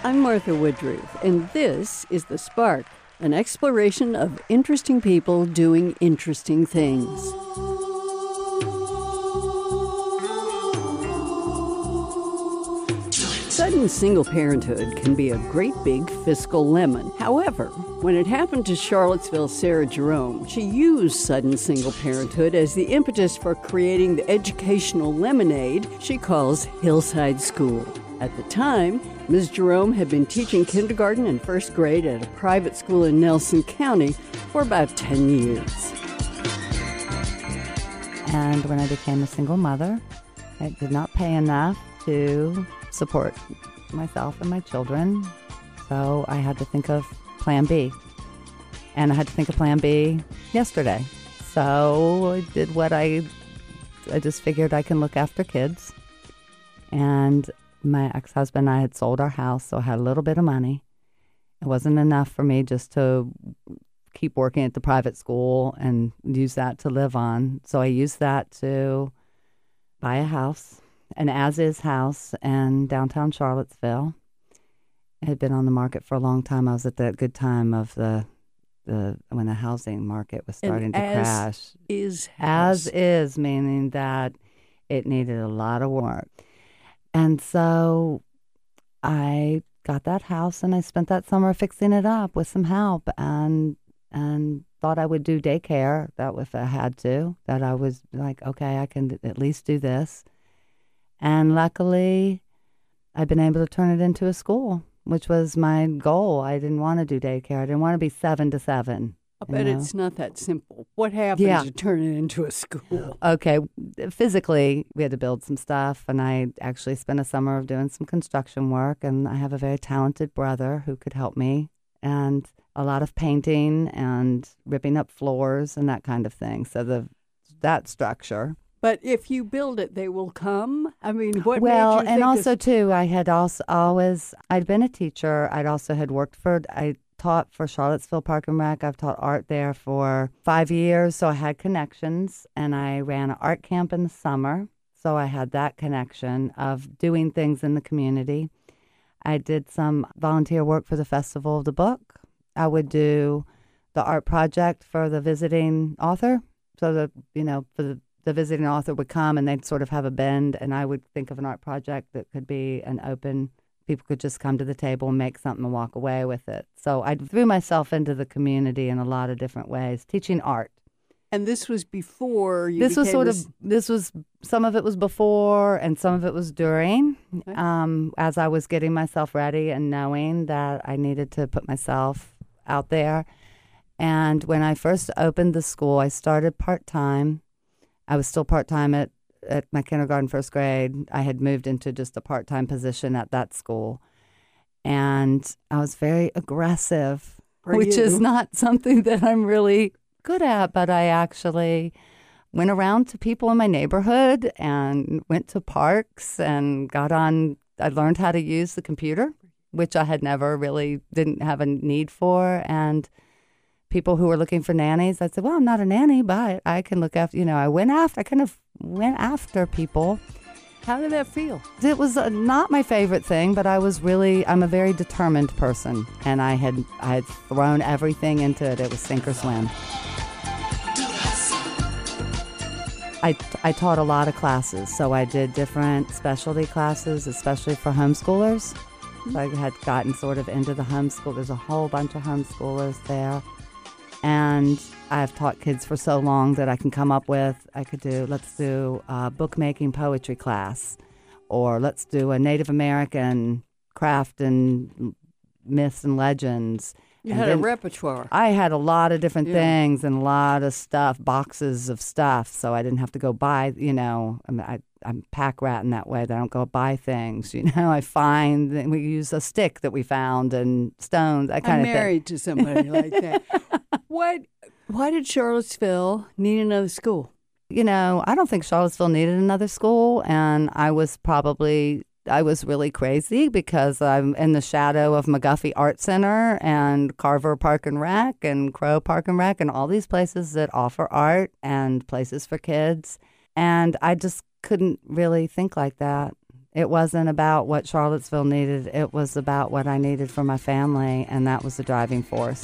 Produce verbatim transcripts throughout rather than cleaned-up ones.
I'm Martha Woodruff, and this is The Spark, an exploration of interesting people doing interesting things. Sudden single parenthood can be a great big fiscal lemon. However, when it happened to Charlottesville's Sarah Jerome, she used sudden single parenthood as the impetus for creating the educational lemonade she calls Hillside School. At the time, Miz Jerome had been teaching kindergarten and first grade at a private school in Nelson County for about ten years. And when I became a single mother, I did not pay enough to support myself and my children, so I had to think of Plan B. And I had to think of Plan B yesterday. So I did what I, I just figured I can look after kids. And my ex-husband and I had sold our house, so I had a little bit of money. It wasn't enough for me just to keep working at the private school and use that to live on. So I used that to buy a house, an as-is house in downtown Charlottesville. It had been on the market for a long time. I was at that good time of the the when the housing market was starting An to as crash. Is house. As is, meaning that it needed a lot of work. And so I got that house, and I spent that summer fixing it up with some help, and and thought I would do daycare, that if I had to, that I was like, okay, I can at least do this. And luckily, I've been able to turn it into a school, which was my goal. I didn't want to do daycare. I didn't want to be seven to seven. I bet you know? It's not that simple. What happened Yeah. to turn it into a school? Okay, physically, we had to build some stuff, and I actually spent a summer of doing some construction work, and I have a very talented brother who could help me, and a lot of painting and ripping up floors and that kind of thing. So the that structure. But if you build it, they will come? I mean, what well, made you and think also, of... too, I had also always, I'd been a teacher. I'd also had worked for, I taught for Charlottesville Park and Rec. I've taught art there for five years, so I had connections, and I ran an art camp in the summer, so I had that connection of doing things in the community. I did some volunteer work for the Festival of the Book. I would do the art project for the visiting author, so that, you know, for the the visiting author would come and they'd sort of have a bend, and I would think of an art project that could be an open, people could just come to the table and make something and walk away with it. So I threw myself into the community in a lot of different ways, teaching art. And this was before you This was became sort a... of, this was, some of it was before and some of it was during, Okay. um, as I was getting myself ready and knowing that I needed to put myself out there. And when I first opened the school, I started part-time. I was still part-time at, at my kindergarten, first grade. I had moved into just a part-time position at that school. And I was very aggressive, For which you. is not something that I'm really good at, but I actually went around to people in my neighborhood and went to parks and got on, I learned how to use the computer, which I had never really, didn't have a need for. And people who were looking for nannies, I said, well, I'm not a nanny, but I can look after, you know, I went after, I kind of went after people. How did that feel? It was uh, not my favorite thing, but I was really, I'm a very determined person, and I had, I had thrown everything into it. It was sink or swim. I, I taught a lot of classes, so I did different specialty classes, especially for homeschoolers. So I had gotten sort of into the homeschool. There's a whole bunch of homeschoolers there. And I've taught kids for so long that I can come up with, I could do, let's do a bookmaking poetry class, or let's do a Native American craft and myths and legends. You And had a then repertoire. I had a lot of different Yeah. things and a lot of stuff, boxes of stuff, so I didn't have to go buy, you know, I mean, I, I'm pack rat in that way, that I don't go buy things, you know. I find, we use a stick that we found and stones, that kind I'm of thing. married to somebody like that. What? Why did Charlottesville need another school? You know, I don't think Charlottesville needed another school, and I was probably, I was really crazy because I'm in the shadow of McGuffey Art Center and Carver Park and Rec and Crow Park and Rec and all these places that offer art and places for kids. And I just couldn't really think like that. It wasn't about what Charlottesville needed. It was about what I needed for my family, and that was the driving force.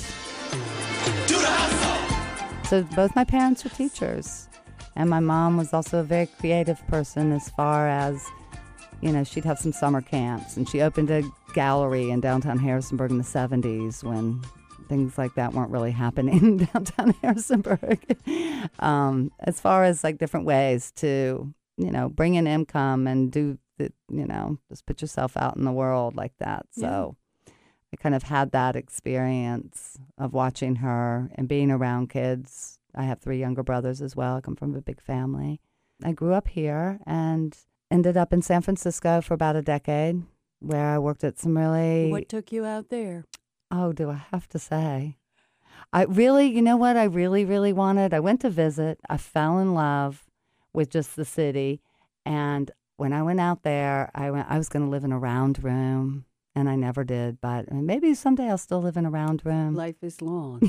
So both my parents were teachers, and my mom was also a very creative person as far as, you know, she'd have some summer camps, and she opened a gallery in downtown Harrisonburg in the seventies when things like that weren't really happening in downtown Harrisonburg. um, as far as like different ways to, you know, bring in income and do, the, you know, just put yourself out in the world like that. So yeah. I kind of had that experience of watching her and being around kids. I have three younger brothers as well. I come from a big family. I grew up here and ended up in San Francisco for about a decade, where I worked at some really... What took you out there? Oh, do I have to say? I really, you know what I really, really wanted? I went to visit. I fell in love with just the city. And when I went out there, I went. I was going to live in a round room, and I never did. But maybe someday I'll still live in a round room. Life is long.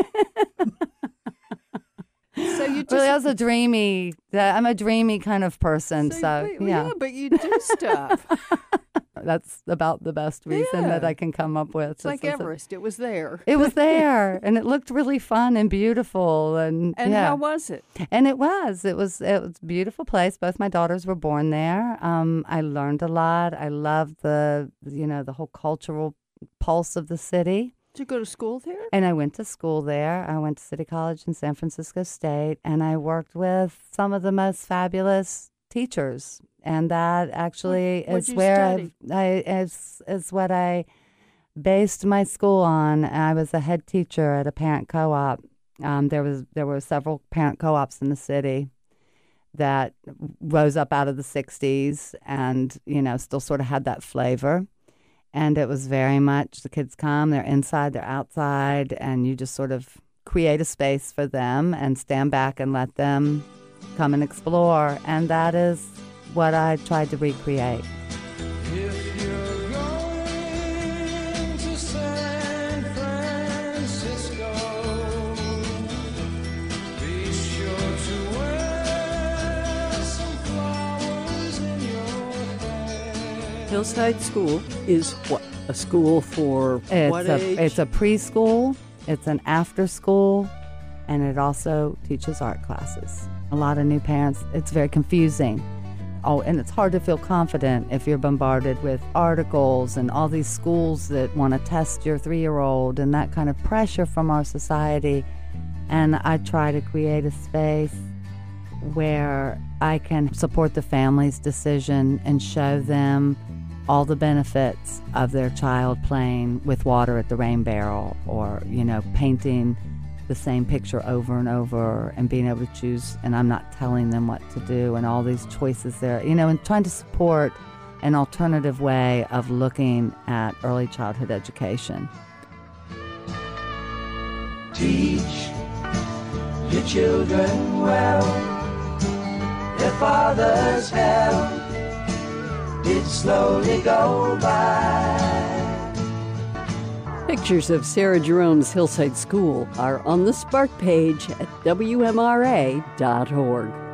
So you just... Really, I was a dreamy, I'm a dreamy kind of person, so, so wait, yeah. Yeah, but you do stuff. That's about the best reason yeah. that I can come up with. It's like Everest. It was there. It was there, and it looked really fun and beautiful. And And yeah. how was it? And it was. It was It was a beautiful place. Both my daughters were born there. Um, I learned a lot. I loved the, you know, the whole cultural pulse of the city. Did you go to school there? And I went to school there. I went to City College in San Francisco State, and I worked with some of the most fabulous teachers. And that actually what, is where I, I is is what I based my school on. I was a head teacher at a parent co-op. Um, there was there were several parent co-ops in the city that rose up out of the sixties, and you know still sort of had that flavor. And it was very much the kids come, they're inside, they're outside, and you just sort of create a space for them and stand back and let them come and explore. And that is what I tried to recreate. If you're going to San Francisco, be sure to wear some flowers in your hair. Hillside School is what? A school for It's what a, age? It's a preschool, it's an after school, and it also teaches art classes. A lot of new parents, it's very confusing. Oh, and it's hard to feel confident if you're bombarded with articles and all these schools that want to test your three-year-old and that kind of pressure from our society. And I try to create a space where I can support the family's decision and show them all the benefits of their child playing with water at the rain barrel, or, you know, painting the same picture over and over and being able to choose, and I'm not telling them what to do, and all these choices there, you know, and trying to support an alternative way of looking at early childhood education. Teach your children well. Their father's help did slowly go by. Pictures of Sarah Jerome's Hillside School are on the Spark page at W M R A dot org.